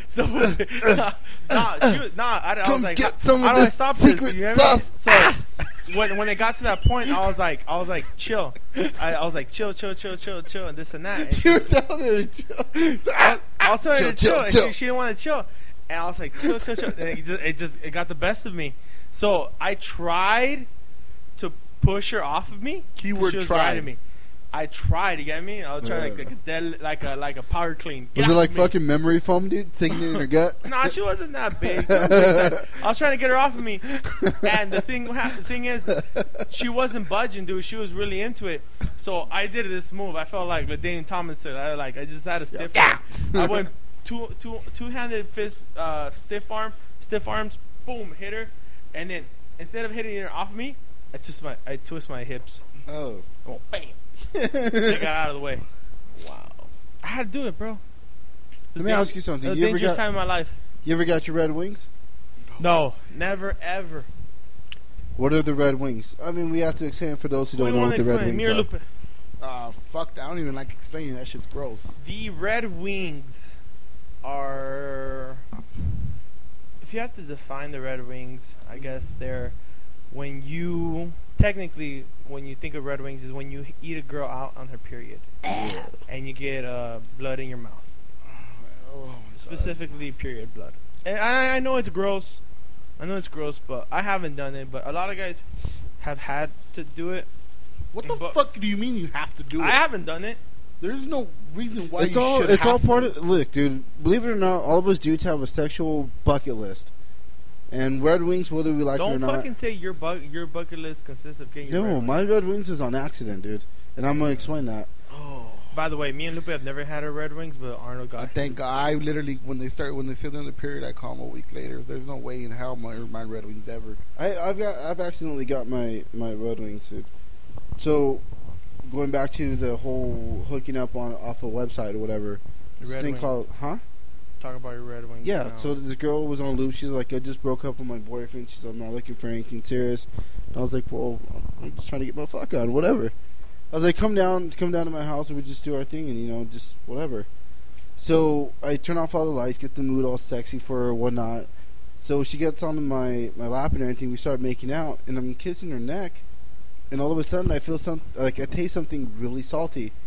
I was like, get some how of do I this stop secret this? You hear me? sauce. So when it got to that point, I was like, chill. I was like, chill, and this and that. And You were telling her to chill. I was telling her to chill, chill. and she didn't want to chill. And I was like, chill. And it got the best of me. So I tried to push her off of me. Keyword she was tried. riding me. I tried, you get me? I was trying like a power clean. Was Get it like off of me. fucking memory foam, dude? Sticking it in her gut? Nah, she wasn't that big. I was trying to get her off of me, and the thing is, she wasn't budging, dude. She was really into it. So I did this move. I felt like LaDainian Tomlinson. I just had a stiff arm. I went two-handed fist, stiff arms, boom, hit her, and then instead of hitting her off of me, I twist my hips. Oh. Oh, bam! I got out of the way. Wow, I had to do it, bro. Let me ask you something. It was a You ever dangerous got time in my life. you ever got your red wings? No, never, ever. What are the red wings? I mean, we have to explain for those who don't know what the red wings Me or are. Lupe? Fuck that. I don't even like explaining that shit's gross. The Red Wings are... If you have to define the Red Wings, I guess they're when you... Technically, when you think of Red Wings is when you eat a girl out on her period. And you get blood in your mouth. Specifically period blood. And I know it's gross. But I haven't done it. But a lot of guys have had to do it. What the fuck do you mean you have to do it? I haven't done it. There's no reason why It's you all should it's have all to. part of. Look, dude. Believe it or not, all of us dudes have a sexual bucket list. And red wings, whether we like it or Don't not. fucking say your bucket list consists of getting your No, Red Wings. my red wings is on accident, dude. And I'm gonna explain that. Oh. By the way, me and Lupe have never had our Red Wings, but Arnold got I think I literally when they say they're in the period, I call them a week later. There's no way in hell my Red Wings ever. I've accidentally got my red wings, dude. So going back to the whole hooking up off a website or whatever, The this Red thing Wings. called Talk about your Red Wings. Yeah, now. so this girl was on loop. She's like, I just broke up with my boyfriend. She's like, I'm not looking for anything serious. And I was like, well, I'm just trying to get my fuck on, whatever. I was like, come down to my house and we just do our thing and, just whatever. So I turn off all the lights, get the mood all sexy for her, whatnot. So she gets on my lap and everything. We start making out and I'm kissing her neck. And all of a sudden I feel I taste something really salty.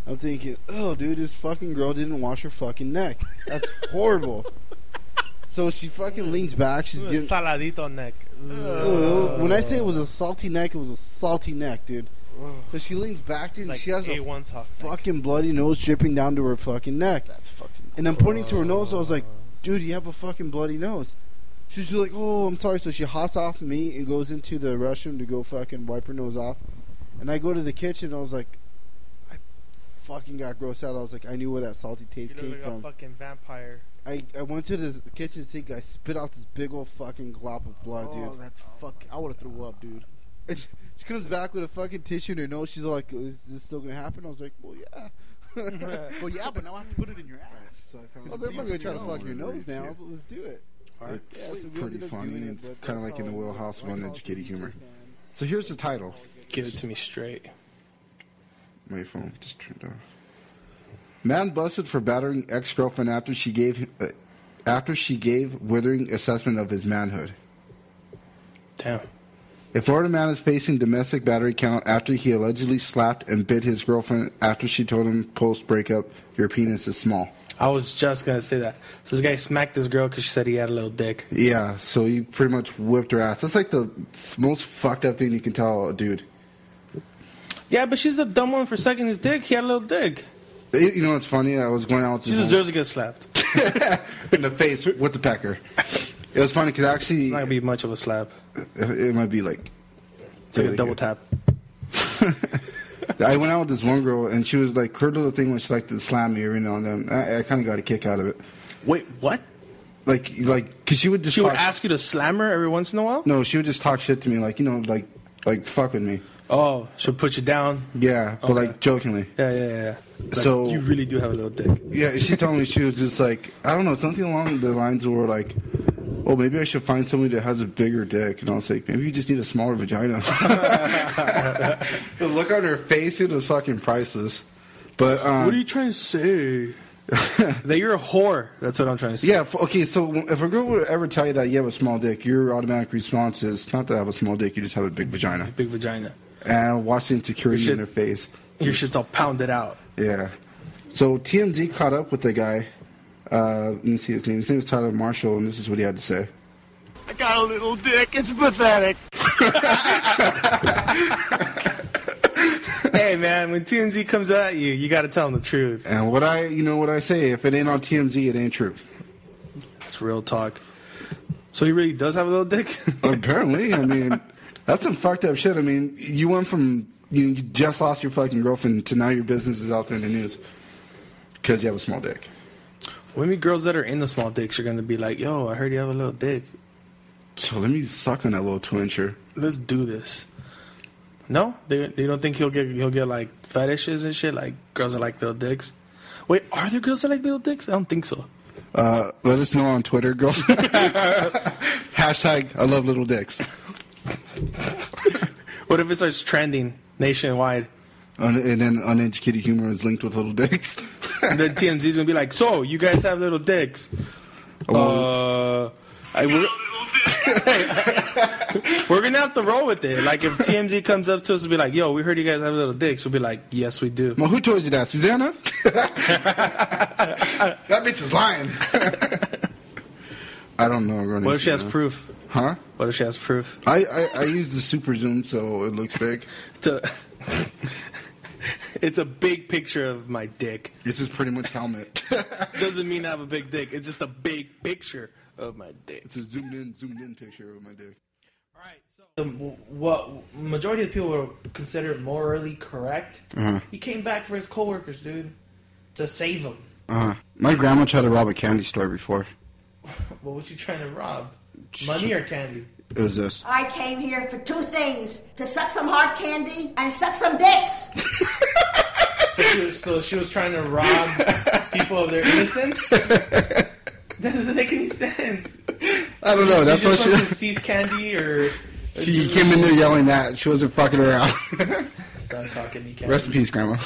I'm thinking, oh, dude, this fucking girl didn't wash her fucking neck. That's horrible. So she fucking leans back. She's getting saladito neck. when I say it was a salty neck, it was a salty neck, dude. So she leans back, dude, and Like she has a A1 sauce neck. fucking bloody nose dripping down to her fucking neck. That's fucking. And I'm pointing to her nose. I was like, dude, you have a fucking bloody nose. She's like, oh, I'm sorry. So she hops off me and goes into the restroom to go fucking wipe her nose off. And I go to the kitchen. And I was like, I fucking got grossed out. I was like, I knew where that salty taste You came look like a from. fucking vampire. I went to the kitchen sink. I spit out this big old fucking glop of blood, Oh, dude. that's fucking. I would have threw up, dude. And she comes back with a fucking tissue in her nose. She's like, is this still going to happen? I was like, well, yeah. Well, yeah, but now I have to put it in your ass. So I found Well, this they're going to try to video. fuck your It's nose very now. cute. Let's do it. It's Yeah, so we pretty ended up funny, doing and it, it's but kind of that's like in the how wheelhouse of I call it uneducated the humor. fan. So here's the title. Give it to me straight. My phone just turned off. Man busted for battering ex-girlfriend after she gave withering assessment of his manhood. Damn. A Florida man is facing domestic battery count after he allegedly slapped and bit his girlfriend after she told him post-breakup, "Your penis is small." I was just gonna say that. So this guy smacked this girl because she said he had a little dick. Yeah, so he pretty much whipped her ass. That's like the most fucked up thing you can tell a dude. Yeah, but she's a dumb one for sucking his dick. He had a little dick. You know what's funny? I was going out with She this deserves to get slapped. in the face with the pecker. It was funny because actually, It's not gonna be much of a slap. it might be like It's like a double tap. I went out with this one girl, and she was like, her little thing was she liked to slam me every now and then. I kind of got a kick out of it. Wait, what? Like, because she would just She would talk, ask you to slam her every once in a while? no, she would just talk shit to me, like, like fuck with me. Oh, she'll put you down. Yeah, but Okay. like jokingly. Yeah. Like, So- you really do have a little dick. Yeah, she told me she was just like, I don't know, something along the lines where like, oh, maybe I should find somebody that has a bigger dick. And I was like, maybe you just need a smaller vagina. The look on her face, it was fucking priceless. But What are you trying to say? That you're a whore. That's what I'm trying to say. yeah, okay, so if a girl would ever tell you that you have a small dick, your automatic response is not that I have a small dick, you just have a big vagina. Big vagina. And watch the insecurity Your in shit- their face. Your shit's all pounded out. Yeah. So TMZ caught up with the guy. Let me see his name. His name is Tyler Marshall, and this is what he had to say. I got a little dick. It's pathetic. Hey, man, when TMZ comes at you, you got to tell them the truth. And what I say, if it ain't on TMZ, it ain't true. That's real talk. So he really does have a little dick? Apparently, I mean, that's some fucked up shit. I mean, you went from you just lost your fucking girlfriend to now your business is out there in the news because you have a small dick. Maybe girls that are in the small dicks are going to be like, yo, I heard you have a little dick. So let me suck on that little 2-incher. Let's do this. No? They don't think he'll get like fetishes and shit? Like girls that like little dicks? Wait, are there girls that like little dicks? I don't think so. Let us know on Twitter, girls. Hashtag I love little dicks. What if it starts trending nationwide? And then uneducated humor is linked with little dicks. And then TMZ's going to be like, so, you guys have little dicks. We're going to have to roll with it. Like, if TMZ comes up to us and be like, yo, we heard you guys have little dicks, we'll be like, yes, we do. Well, who told you that, Susanna? That bitch is lying. I don't know. What if she has proof? Huh? What if she has proof? I use the super zoom so it looks big. It's a big picture of my dick. This is pretty much helmet. Doesn't mean I have a big dick. It's just a big picture of my dick. It's a zoomed in picture of my dick. All right, so what majority of the people would consider morally correct. He came back for his coworkers, dude, to save them. My grandma tried to rob a candy store before. What was she trying to rob? Money or candy? It was this. I came here for two things: to suck some hard candy and suck some dicks. So she was trying to rob people of their innocence? That doesn't make any sense. I don't know. That's she what just she. wants to seize candy or... She came in there yelling that. She wasn't fucking around. Son talking me candy. Rest in peace, grandma.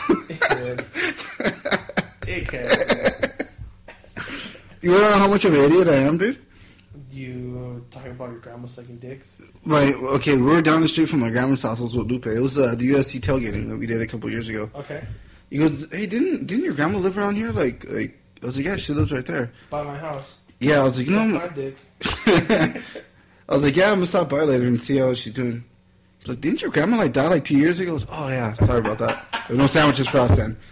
Dickhead. You wanna know how much of an idiot I am, dude? You talking about your grandma sucking dicks? Like, okay, we were down the street from my grandma's house. I was with Lupe. It was the USC tailgating that we did a couple years ago. Okay. He goes, hey, didn't your grandma live around here? Like, I was like, yeah, she lives right there. By my house. Yeah, I was like, My dick. I was like, yeah, I'm gonna stop by later and see how she's doing. I was like, didn't your grandma like die like 2 years ago? He goes, oh yeah, sorry about that. There's no sandwiches for us then.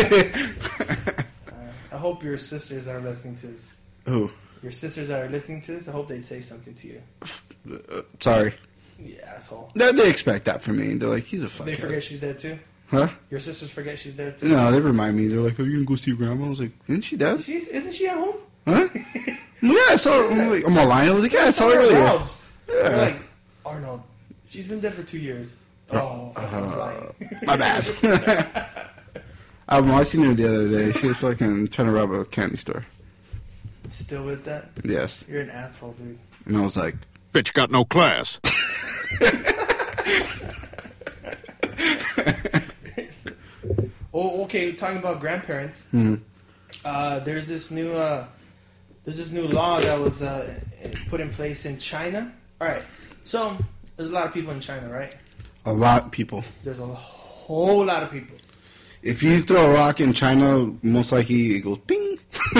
I hope your sisters are listening to this. Who? Your sisters that are listening to this, I hope they'd say something to you. Sorry. Yeah, asshole. They expect that from me. They're like, he's a fuckhead. They forget she's dead too? Huh? Your sisters forget she's dead too? No, they remind me. They're like, oh, you can go see your grandma? I was like, isn't she dead? Isn't she at home? Huh? Yeah, I saw her. I'm like, I'm all lying. I was like, yeah, I saw her earlier. They're like, Arnold, she's been dead for 2 years. Oh, fucking lying. My bad. I seen her the other day. She was fucking trying to rob a candy store. Still with that? Yes. You're an asshole, dude. And I was like, Bitch got no class. Oh, okay. Talking about grandparents, there's this new law that was put in place in China. All right, so there's a lot of people in China, right? a lot of people. There's a whole lot of people. If you throw a rock in China, most likely it goes ping.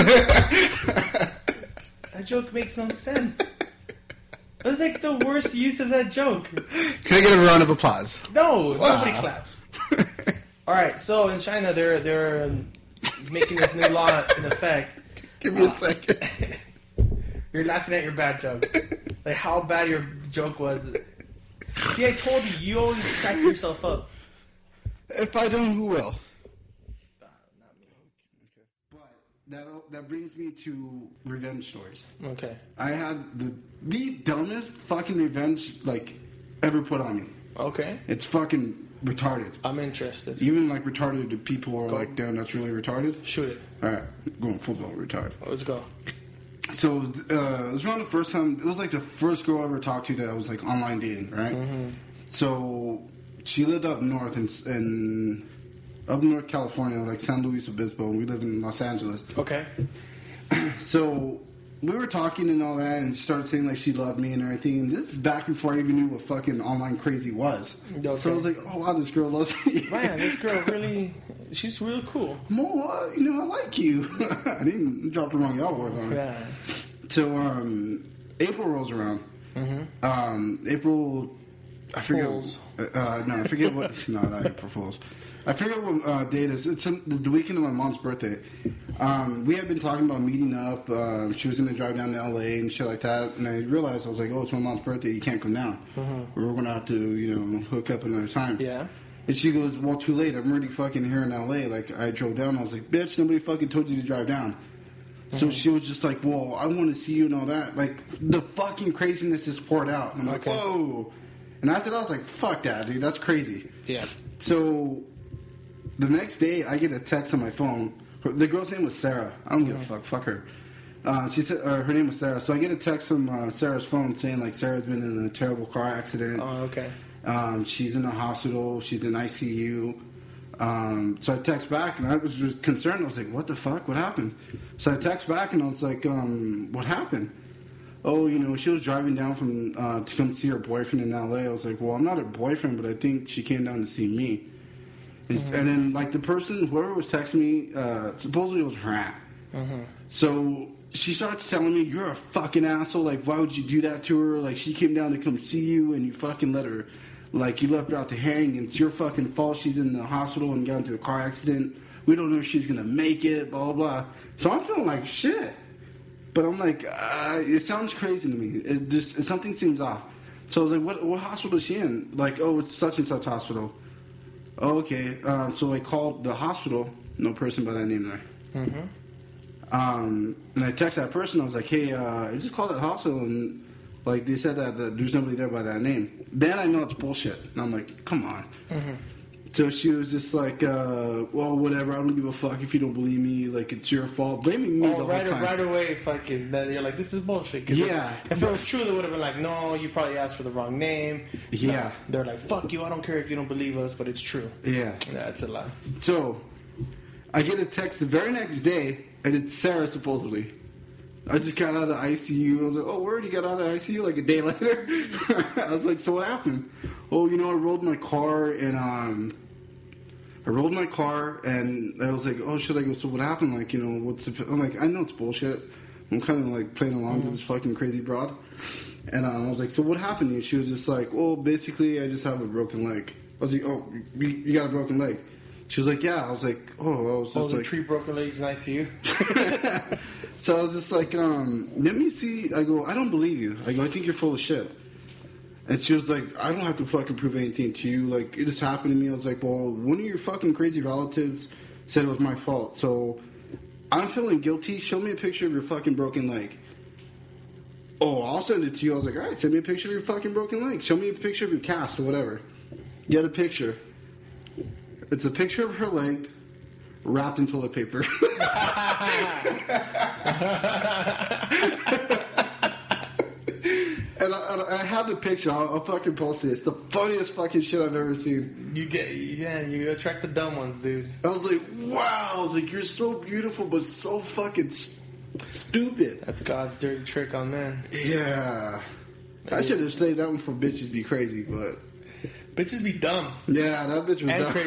That joke makes no sense. That's like the worst use of that joke. Can I get a round of applause? No, Wow. nobody claps. All right, so in China, they're making this new law in effect. Give me a second. You're laughing at your bad joke. Like how bad your joke was. See, I told you, you always crack yourself up. If I don't, who will? But that brings me to revenge stories. Okay. I had the dumbest fucking revenge ever put on me. Okay. It's fucking retarded. I'm interested. Even retarded people are like, damn, that's really retarded. Shoot it. All right, going football retarded. Let's go. So it was around the first time. It was like the first girl I ever talked to that I was like online dating, right? Mm-hmm. So she lived up north in up north California, like San Luis Obispo, and we lived in Los Angeles. Okay. So we were talking and all that, and she started saying like she loved me and everything. And this is back before I even knew what fucking online crazy was. Okay. So I was like, oh wow, this girl loves me. Man, this girl really, she's real cool. More, I like you. I didn't drop the wrong y'all word on her. Yeah. So April rolls around. Mm-hmm. April, I forget. Fools. I forget what. No, not April Fools. I forget what date it is. It's the weekend of my mom's birthday. We had been talking about meeting up. She was going to drive down to LA and shit like that. And I realized, I was like, oh, it's my mom's birthday. You can't come down. Mm-hmm. We're going to have to, hook up another time. Yeah. And she goes, well, too late. I'm already fucking here in LA. Like, I drove down. I was like, bitch, nobody fucking told you to drive down. So she was just like, well, I want to see you and all that. Like, the fucking craziness just poured out. And I'm like, whoa. And after that, I was like, fuck that, dude. That's crazy. Yeah. So the next day, I get a text on my phone. The girl's name was Sarah. I don't give a fuck. Fuck her. She said her name was Sarah. So I get a text from Sarah's phone saying, like, Sarah's been in a terrible car accident. Oh, okay. She's in the hospital. She's in ICU. So I text back, and I was just concerned. I was like, what the fuck? What happened? So I text back, and I was like, what happened? Oh, she was driving down from to come see her boyfriend in L.A. I was like, well, I'm not her boyfriend, but I think she came down to see me. Mm-hmm. And then, like, the person, whoever was texting me, supposedly it was her aunt. Mm-hmm. So she starts telling me, you're a fucking asshole. Like, why would you do that to her? Like, she came down to come see you, and you fucking let her... Like, you left her out to hang, and it's your fucking fault she's in the hospital and got into a car accident. We don't know if she's going to make it, blah, blah, blah. So I'm feeling like shit. But I'm like, it sounds crazy to me. Something seems off. So I was like, what hospital is she in? Like, oh, it's such and such hospital. Oh, okay. So I called the hospital. No person by that name there. Mm-hmm. And I texted that person. I was like, hey, I just called that hospital, and... Like, they said that there's nobody there by that name. Then I know it's bullshit. And I'm like, come on. Mm-hmm. So she was just like, well, whatever. I don't give a fuck if you don't believe me. Like, it's your fault. Blaming me the whole time. Right away, fucking, then you're like, this is bullshit. Yeah. If it was true, they would have been like, no, you probably asked for the wrong name. Yeah. No, they're like, fuck you, I don't care if you don't believe us, but it's true. Yeah. Yeah, it's a lie. So, I get a text the very next day, and it's Sarah, supposedly. I just got out of the ICU. I was like, oh, word, you got out of the ICU like a day later? I was like, so what happened? Oh, I rolled my car and I rolled my car, and I was like, oh, should I go? So what happened? Like, you know, I'm like, I know it's bullshit. I'm kind of like playing along to this fucking crazy broad. And I was like, so what happened? And she was just like, well, basically, I just have a broken leg. I was like, oh, you got a broken leg? She was like, yeah. I was like, oh, I was just like... 3 broken legs, nice to you. So I was just like, let me see. I go, I don't believe you. I go, I think you're full of shit. And she was like, I don't have to fucking prove anything to you. Like, it just happened to me. I was like, well, one of your fucking crazy relatives said it was my fault. So I'm feeling guilty. Show me a picture of your fucking broken leg. Oh, I'll send it to you. I was like, all right, send me a picture of your fucking broken leg. Show me a picture of your cast or whatever. Get a picture. It's a picture of her leg wrapped in toilet paper. And I have the picture. I'll fucking post it. It's the funniest fucking shit I've ever seen. You attract the dumb ones, dude. I was like, wow. I was like, you're so beautiful, but so fucking stupid. That's God's dirty trick on men. Yeah. I should have saved that one for bitches be crazy, but... Bitches be dumb. Yeah, that bitch was and dumb.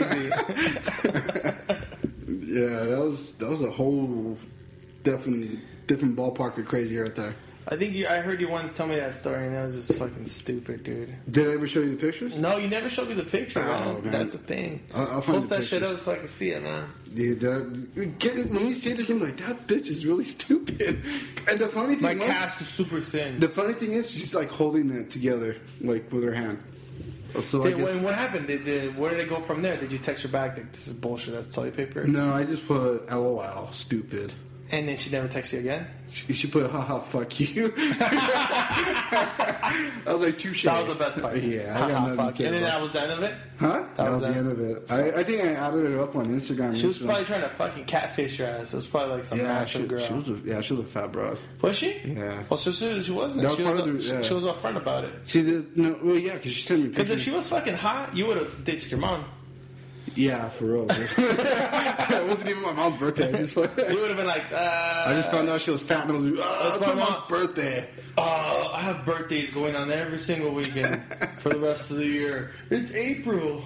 Crazy. Yeah, that was a whole different ballpark of crazy right there. I heard you once tell me that story, and that was just fucking stupid, dude. Did I ever show you the pictures? No, you never showed me the picture, Oh, man. man. That's the thing. I'll find Post the that shit pictures. up so I can see it, man. Dude, when you see it, you're like, that bitch is really stupid. And the funny thing My was, cast is super thin. the funny thing is, she's like holding it together, like with her hand. So I guess, What happened? Where did it go from there? Did you text her back like, this is bullshit, that's toilet paper? no, I just put LOL, stupid. And then she never texted you again? She put, haha, fuck you. I was like, touche. That was the best part. Yeah, I got nothing to say And then about that was the end of it? Huh? That was the that. end of it. I think I added it up on Instagram. She was probably trying to fucking catfish your ass. It was probably like some massive girl. She was a fat broad. Was she? Yeah. Well, she wasn't. That was She part of the- yeah. she was upfront about it. See, because she sent me Because if pictures. she was fucking hot, you would have ditched your mom. Yeah, for real. It wasn't even my mom's birthday. You would have been like, I just found out she was fat, and I was like, That's it's my my mom's mom. birthday. I have birthdays going on every single weekend for the rest of the year. It's April.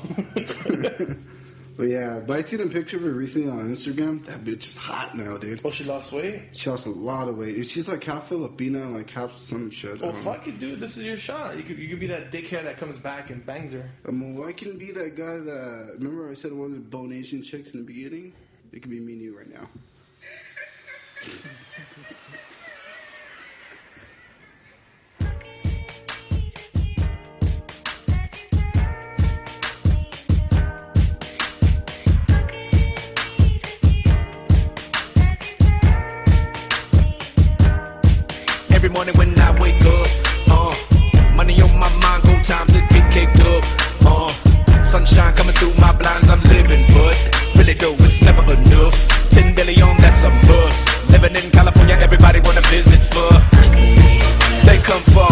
But I seen a picture of her recently on Instagram. That bitch is hot now, dude. Oh, she lost weight? She lost a lot of weight. She's like half Filipina and like half some shit. Well, fuck it, dude. This is your shot. You could be that dickhead that comes back and bangs her. I can be that guy that... Remember I said one of the Bone Asian chicks in the beginning? It could be me and you right now. Every morning when I wake up, money on my mind, go time to get caked up. Sunshine coming through my blinds, I'm living, but really though, it's never enough. 10 billion, that's a must. Living in California, everybody wanna visit for. They come from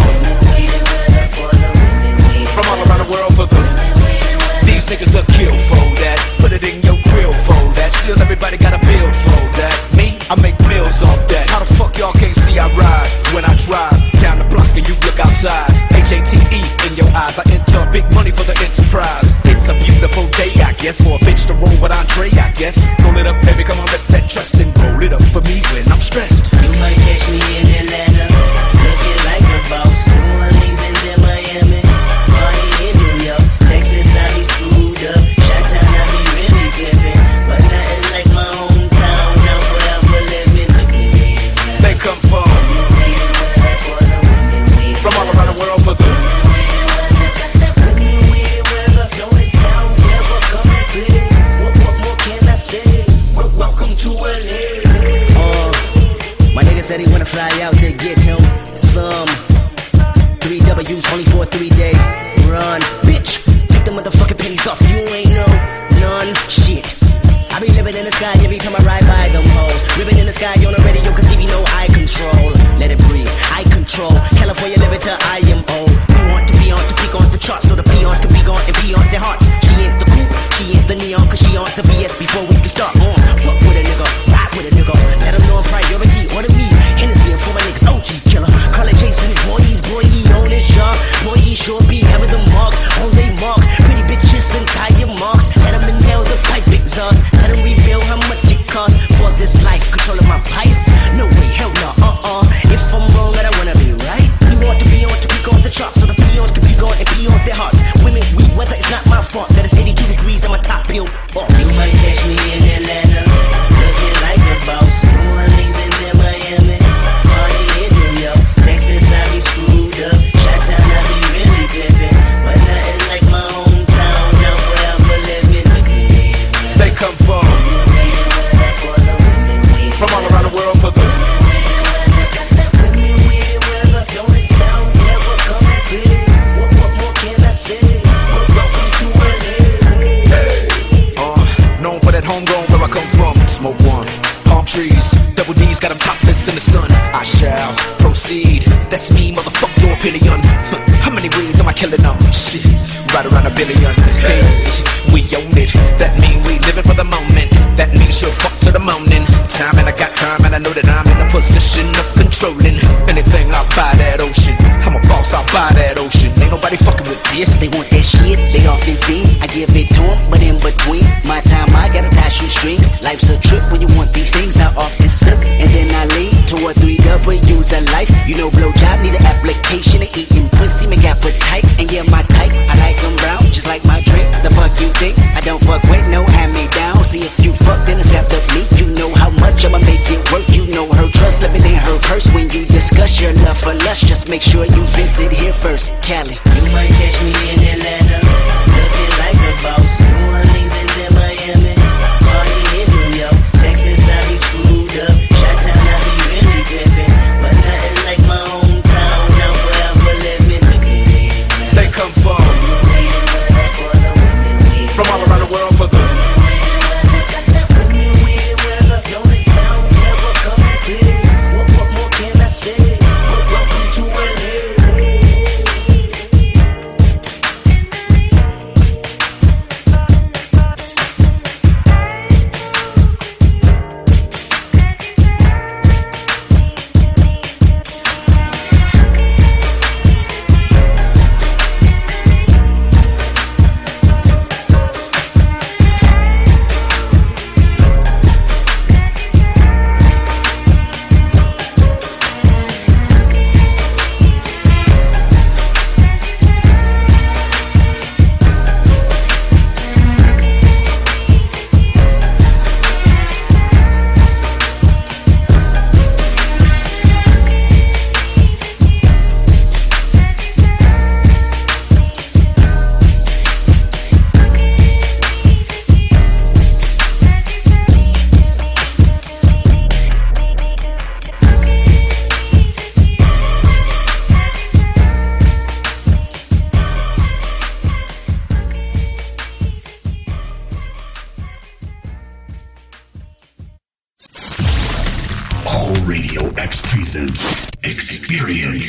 all around the world for the. These niggas are kill for that. Put it in your grill for that. Still everybody got a bill for that. Me, I make meals off that. How the fuck y'all can't see I ride when I drive down the block and you look outside? HATE in your eyes. I enter big money for the enterprise. It's a beautiful day, I guess, for a bitch to roll with Andre, I guess. Roll it up, baby, come on, let that trust and roll it up for me when I'm stressed. You might catch me in Atlanta, looking like a boss. New Orleans and then Miami, party in New York. Texas, I be screwed up. Chi-town, I be really pimpin'. But nothing like my hometown, I'm forever living. They come from all around the world for the. What can I say? Welcome to LA. My nigga said he wanna fly out to get him some 3 W's only for a 3-day run. Bitch, take the motherfucking pennies off. You ain't none shit. I be living in the sky every time I ride by them hoes. Ribbon in the sky on the radio cause Stevie know I control. Let it breathe, I control. California living till I am old. We want to be on to peak on the charts so the peons can be gone and pee on their hearts. She ain't the coupe, she ain't the neon cause she on the BS before we can start on. Fuck with a nigga, ride with a nigga. Let them know I'm priority, order me. Hennessy and for my niggas, OG killer. Call it Jason, boy, he on his job. Boy, he sure be having the marks on they mark. Pretty bitches and tire marks. Let them inhale the pipe know how much it costs for this life. Control of my price? No way, hell no, If I'm wrong, I don't wanna be right. We want to be on to peak on the charts, so the peons can be gone and pee on their hearts. Women, we weather, it's not my fault that it's 82 degrees. I'm a top peeled off. You might catch me in Atlanta, looking like a boss. New Orleans and then Miami, party in New York. Texas, I be screwed up. Chi-town, I be really pimpin', but nothing like my hometown. I'm forever living. They come from all around the world for the. Known for that homegrown where I come from. Smoke one, palm trees, double D's got them topless in the sun. I shall proceed. That's me, motherfuck your opinion. How many ways am I killing them? Shit, right around 1 billion. Hey, we own it. That mean we living for the moment. That means you'll fuck to the morning. Time and I got time and I know that I'm in a position of controlling anything out by that ocean. I'm a boss out by that ocean. Ain't nobody fucking with this. They want that shit, they often fiend. I give it to them, but in between my time I gotta tie shoestrings. Life's a trip when you want these things. I often slip and then I lead to a 3 W's of life. You know blowjob need an application of eating pussy make appetite. And yeah, my type, I like them brown, just like my drink. The fuck you think? I don't fuck with no hand-me-down. See if you fuck, then it's after me. You know how much I'ma make it work. You know her trust, let me in her purse. When you discuss your love for lust, just make sure you visit here first. Cali, you might catch me in Atlanta, looking like a boss. New Orleans and then Miami, party in New York. Texas, I be screwed up. Chi-town, I be really pimpin', but nothing like my hometown. I'm forever living. They come from all around the world for the. Radio X presents Experience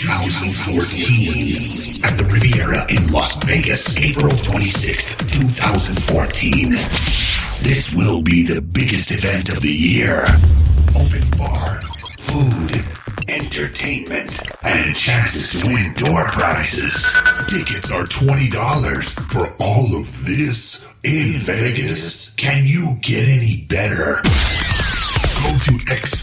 2014 at the Riviera in Las Vegas, April 26th, 2014. This will be the biggest event of the year. Open bar, food, entertainment, and chances to win door prizes. Tickets are $20 for all of this in Vegas. Can you get any better? Go to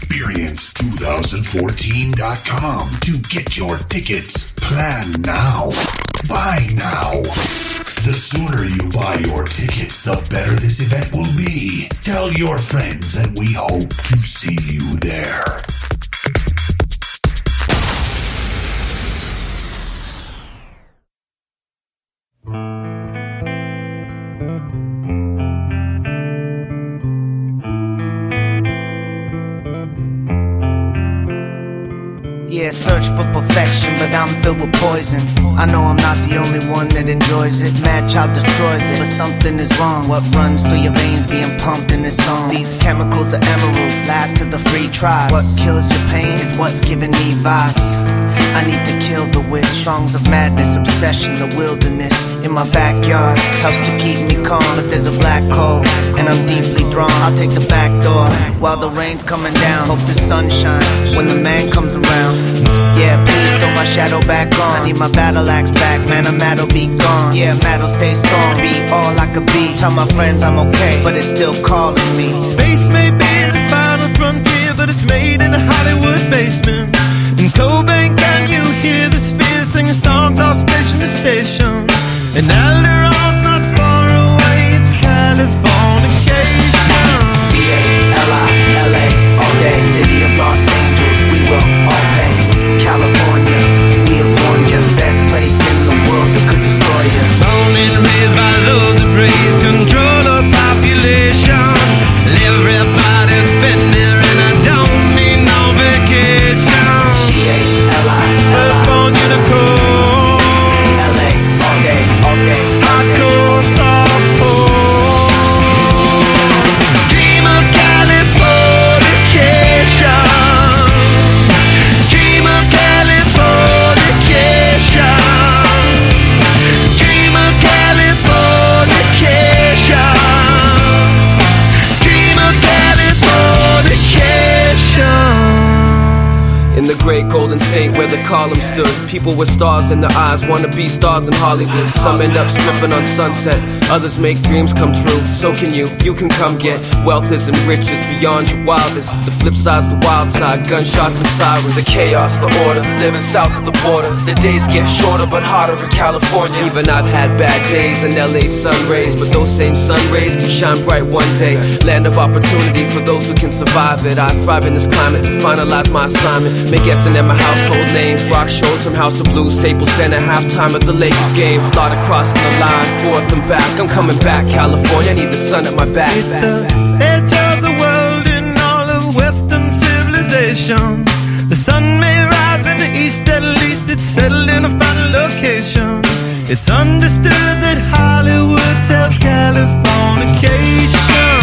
experience2014.com to get your tickets. Plan now. Buy now. The sooner you buy your tickets, the better this event will be. Tell your friends and we hope to see you there. Yeah, search for perfection, but I'm filled with poison. I know I'm not the only one that enjoys it. Mad Child destroys it, but something is wrong. What runs through your veins being pumped in this song? These chemicals are emeralds, last of the free tribe. What kills your pain is what's giving me vibes. I need to kill the witch. Songs of madness, obsession, the wilderness in my backyard helps to keep me calm. But there's a black hole, and I'm deeply drawn. I'll take the back door while the rain's coming down. Hope the sun shines when the man comes around. Yeah, please throw my shadow back on. I need my battle axe back, man, a Matt'll be gone. Yeah, Matt'll stay strong, be all I could be. Tell my friends I'm okay, but it's still calling me. Space may be the final frontier, but it's made in a Hollywood basement. In Cobain, can you hear the sphere singing songs off station to station? And Alderon's not far away, it's Californication. C-A-L-I-L-A, all day, city of Los Angeles, we will all pay. California, we have warned you, best place in the world that could destroy you. Born and raised by those that praise control of population. Everybody's been there and I don't need no vacation. C-A-L-I-L-I, firstborn unicorn. L-A, all day, hardcore softcore. Dream of Californication. Dream of Californication. Dream of Californication. Dream of Californication. In the great golden state where the column stood, people with stars in their eyes wanna be stars in Hollywood. Some end up stripping on Sunset, others make dreams come true. So can you can come get. Wealth isn't riches beyond your wildest. The flip side's the wild side, gunshots and sirens. The chaos, the order, living south of the border. The days get shorter but hotter in California. Even I've had bad days in LA's sun rays, but those same sun rays can shine bright one day. Land of opportunity for those who can survive it. I thrive in this climate to finalize my assignment. Make S&M a household name. Rock shows from House of Blues, Staples Center, halftime of the Lakers game. Lot of crossing the line, forth and back. I'm coming back, California, I need the sun at my back. It's the edge of the world in all of Western civilization. The sun may rise in the east, at least it's settled in a final location. It's understood that Hollywood sells Californication.